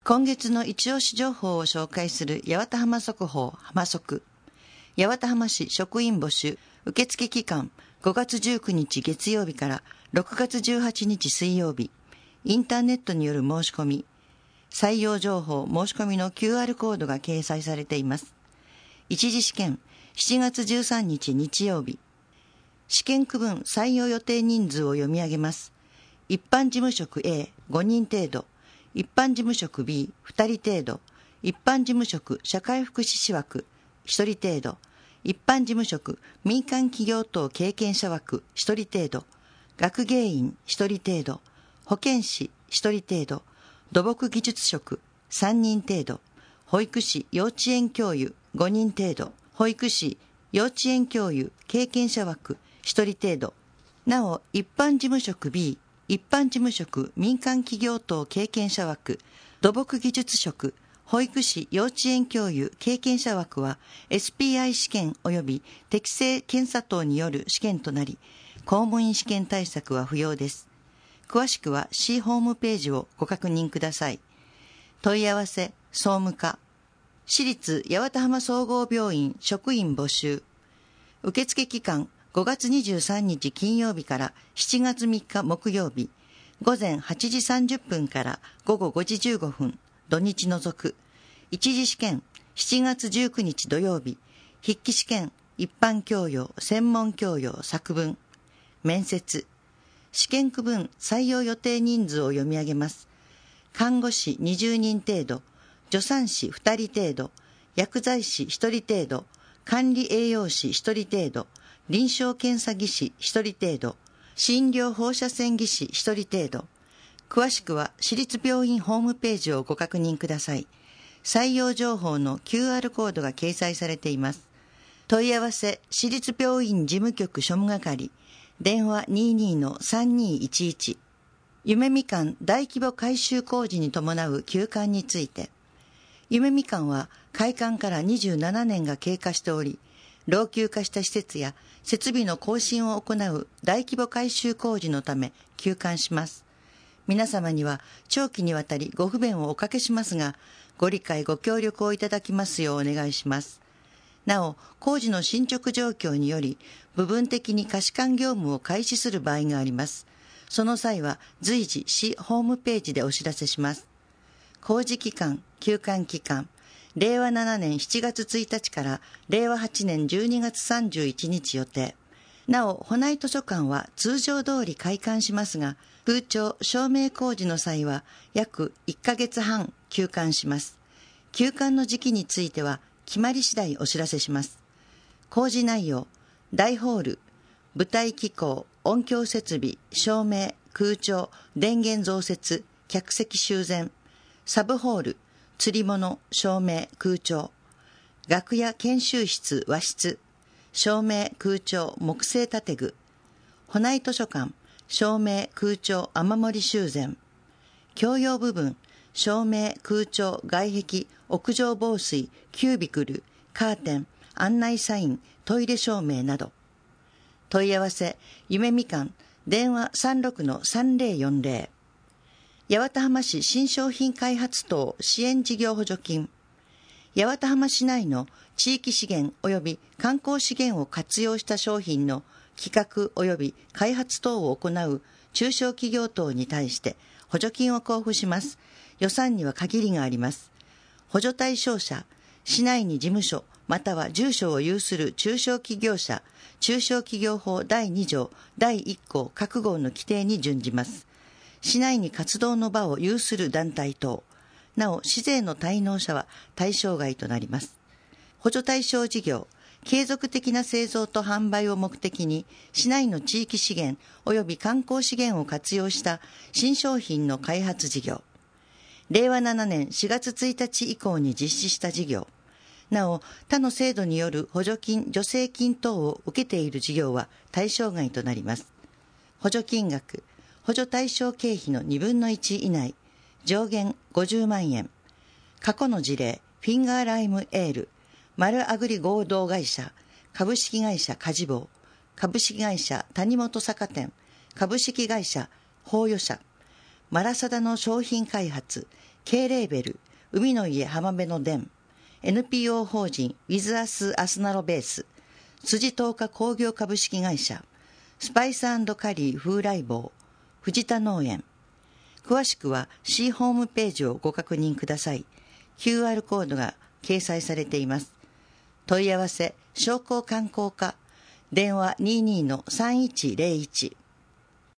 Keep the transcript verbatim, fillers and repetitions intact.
今月の一押し情報を紹介する八幡浜速報浜速。八幡浜市職員募集受付期間ごがつじゅうくにち月曜日からろくがつじゅうはちにち水曜日。インターネットによる申し込み。採用情報申し込みの キューアール コードが掲載されています。一次試験しちがつじゅうさんにち日曜日。試験区分採用予定人数を読み上げます。一般事務職 Aごにん程度、一般事務職 Bふたり程度、一般事務職社会福祉士枠ひとり程度、一般事務職民間企業等経験者枠ひとり程度、学芸員ひとり程度、保健師ひとり程度、土木技術職さんにん程度、保育士幼稚園教諭ごにん程度、保育士幼稚園教諭経験者枠ひとり程度。なお、一般事務職 B、一般事務職民間企業等経験者枠、土木技術職、保育士幼稚園教諭経験者枠は エスピーアイ 試験及び適正検査等による試験となり、公務員試験対策は不要です。詳しくは 市ホームページをご確認ください。問い合わせ、総務課。市立八幡浜総合病院職員募集。受付期間ごがつにじゅうさんにち金曜日からしちがつみっか木曜日、午前はちじさんじゅっぷんからごごごじじゅうごふん、土日除く。一次試験しちがつじゅうくにち土曜日、筆記試験一般教養、専門教養作文。面接。試験区分採用予定人数を読み上げます。看護師にじゅうにん程度、助産師ふたり程度、薬剤師ひとり程度、管理栄養士ひとり程度、臨床検査技師ひとり程度、診療放射線技師ひとり程度。詳しくは市立病院ホームページをご確認ください。採用情報の キューアール コードが掲載されています。問い合わせ、市立病院事務局庶務係、電話 にじゅうにのさんにいちいち。夢みかん大規模改修工事に伴う休館について。夢みかんは開館からにじゅうななねんが経過しており、老朽化した施設や設備の更新を行う大規模改修工事のため休館します。皆様には長期にわたりご不便をおかけしますが、ご理解ご協力をいただきますようお願いします。なお、工事の進捗状況により、部分的に貸し管業務を開始する場合があります。その際は随時市ホームページでお知らせします。工事期間、休館期間、れいわななねんしちがつついたちかられいわはちねんじゅうにがつさんじゅういちにち予定。なお、保内図書館は通常通り開館しますが、空調・照明工事の際は約いっかげつはん休館します。休館の時期については決まり次第お知らせします。工事内容、大ホール、舞台機構、音響設備、照明、空調、電源増設、客席修繕、サブホール、釣り物、照明、空調、楽屋研修室、和室、照明、空調、木製建具、保内図書館、照明、空調、雨漏り修繕、共用部分、照明、空調、外壁、屋上防水、キュービクル、カーテン、案内サイン、トイレ照明など。問い合わせ、夢みかん、電話 さんろくのさんぜろよんぜろ。八幡浜市新商品開発等支援事業補助金。八幡浜市内の地域資源及び観光資源を活用した商品の企画及び開発等を行う中小企業等に対して補助金を交付します。予算には限りがあります。補助対象者、市内に事務所または住所を有する中小企業者、中小企業法だいにじょうだいいっこう各号の規定に準じます。市内に活動の場を有する団体等、なお市税の滞納者は対象外となります。補助対象事業、継続的な製造と販売を目的に市内の地域資源及び観光資源を活用した新商品の開発事業、れいわななねんしがつついたち以降に実施した事業、なお他の制度による補助金・助成金等を受けている事業は対象外となります。補助金額、補助対象経費のにぶんのいち以内、上限ごじゅうまんえん。過去の事例、フィンガーライムエール、マルアグリ合同会社、株式会社カジボウ、株式会社谷本酒店、株式会社法予社、マラサダの商品開発、 K レーベル、海の家浜辺の伝、エヌピーオー 法人ウィズアスアスナロベース、辻東華工業株式会社、スパイス&カリー風来坊、藤田農園。詳しくは C ホームページをご確認ください。キューアール コードが掲載されています。問い合わせ、商工観光課、電話 にじゅうにのさんいちゼロいち。